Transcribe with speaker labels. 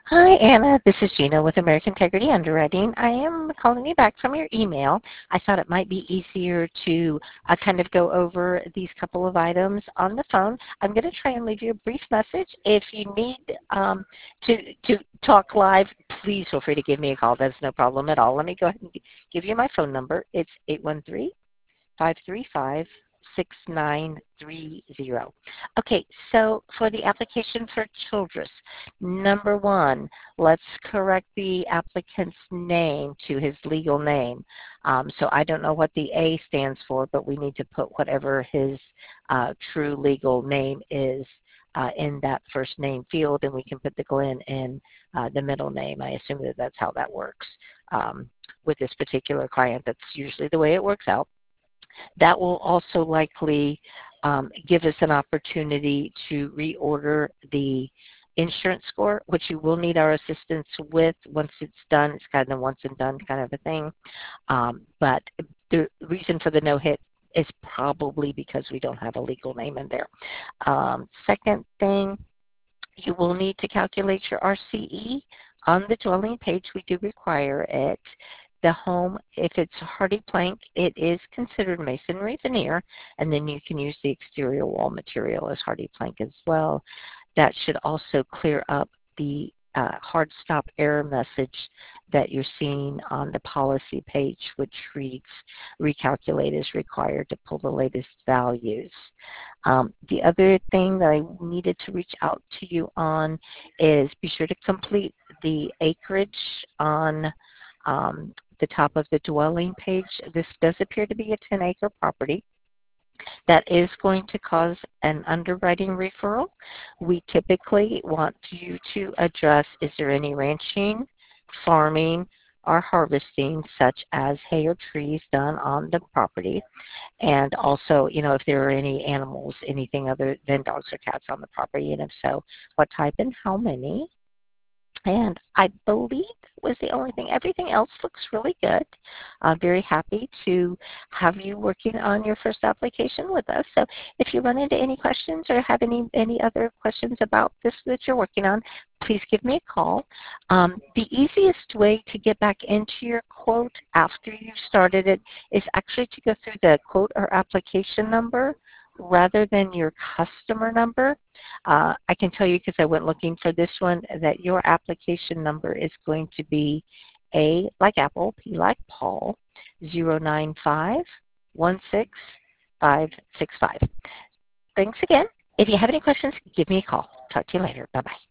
Speaker 1: Hi, Anna. This is Gina with American Integrity Underwriting. I am calling you back from your email. I thought it might be easier to kind of go over these couple of items on the phone. I'm going to try and leave you a brief message. If you need to talk live, please feel free to give me a call. That's no problem at all. Let me go ahead and give you my phone number. It's 813-535-6930. Okay, so for the application for Childress, number one, let's correct the applicant's name to his legal name. So I don't know what the A stands for, but we need to put whatever his true legal name is in that first name field, and we can put the Glenn in the middle name. I assume that that's how that works with this particular client. That's usually the way it works out. That will also likely give us an opportunity to reorder the insurance score, which you will need our assistance with once it's done. It's kind of a once and done kind of a thing. But the reason for the no hit is probably because we don't have a legal name in there. Second thing, you will need to calculate your RCE. On the dwelling page, we do require it. The home, if it's hardy plank, it is considered masonry veneer, and then you can use the exterior wall material as hardy plank as well. That should also clear up the hard stop error message that you're seeing on the policy page, which reads, recalculate is required to pull the latest values. The other thing that I needed to reach out to you on is be sure to complete the acreage on the top of the dwelling page. This does appear to be a 10-acre property. That is going to cause an underwriting referral. We typically want you to address, is there any ranching, farming, or harvesting, such as hay or trees done on the property? And also, you know, if there are any animals, anything other than dogs or cats on the property, and if so, what type and how many? And I believe was the only thing. Everything else looks really good. I'm very happy to have you working on your first application with us. So if you run into any questions or have any other questions about this that you're working on, please give me a call. The easiest way to get back into your quote after you've started it is actually to go through the quote or application number rather than your customer number. I can tell you, because I went looking for this one, that your application number is going to be A like Apple, P like Paul, 095-16565. Thanks again. If you have any questions, give me a call. Talk to you later. Bye-bye.